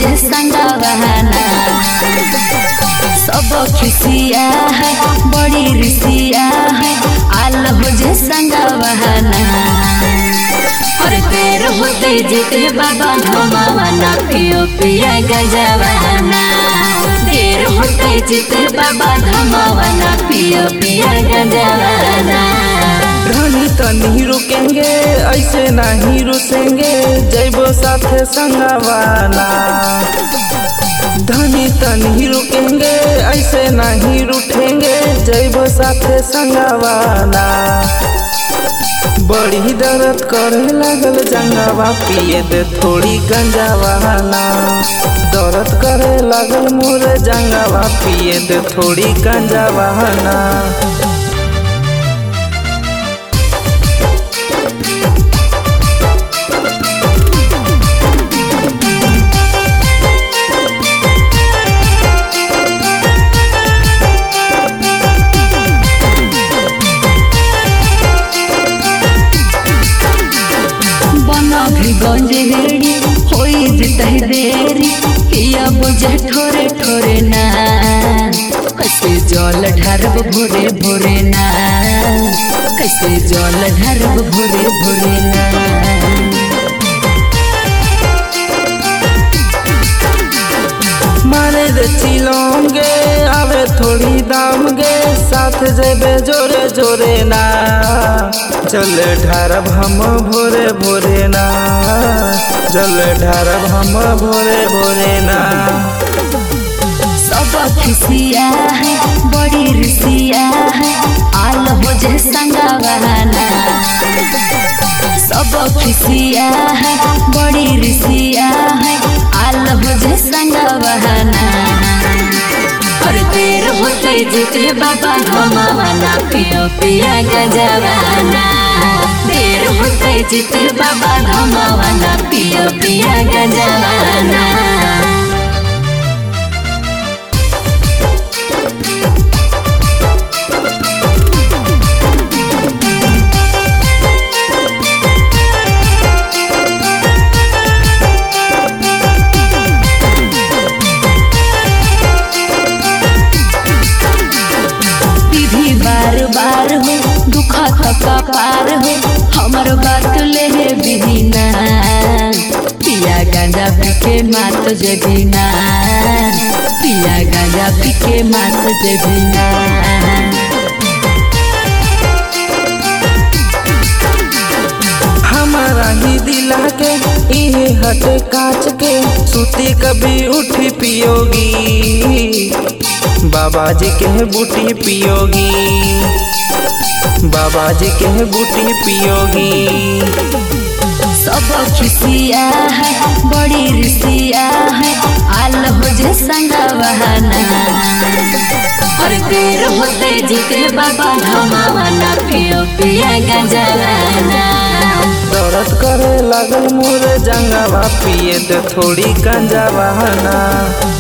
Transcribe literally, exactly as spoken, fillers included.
जे संगवाना सब खिसिया है बड़ी रिसिया है आल हो जे संगवाना हर तेर होते जेते बाबा धमावाना पियो पिया गजवाना तेर होते जेते बाबा धमावाना पियो पिया गजवाना धनी तनी रुकेंगे ऐसे नहीं रुसेंगे जैबो साथे संगवाना धनी तनी रुकेंगे ऐसे नहीं रूठेंगे जैबो साथे संगवाना बड़ी दर्द करे लगल जंगवा पिए दे थोड़ी गंजावाना दर्द करे लगल मोरे जंगवा पिए दे थोड़ी गंजावाना गंजेड़ी होई जितही देरी किया बुझे ठोरे ठोरे ना कैसे जल ढारब भोरे भोरे ना कैसे जल ढारब भोरे भोरे ना मारे दे चिलोंगे आवे थोड़ी दाम गे साथ जेबे जोरे जोरे ना जल ढारब हम भोरे भोरे ना जल ढारब हम भोरे भोरे ना सब खिसिया है बड़ी रिसिया है आल हो जे संगवाना सब खिसिया है बड़ी रिसिया है आल हो जे संगवाना हर तेर होते जेते बाबा धमावाना पियो पिया गजवाना तेर होते जेते बाबा धमावाना पियो पिया गजवाना बार बार हो दुख थका पार हो हमर बात ले बिना पिया गांजा पीके मात जबिना पिया गांजा पीके मात जबिना हमारा ही दिला के इहे हटे काच के सूती कभी उठी पियोगी बाबा जी के बूटी पियोगी बाबा जी के बूटी पियोगी सब खिसिया है बड़ी रिसिया है आल हो जे संगवाना हर तेर होते जेते बाबा धमावाना पियो पिया गजवाना दर्द करे लगल मोरे जंगवा पिए दे थोड़ी गंजावाना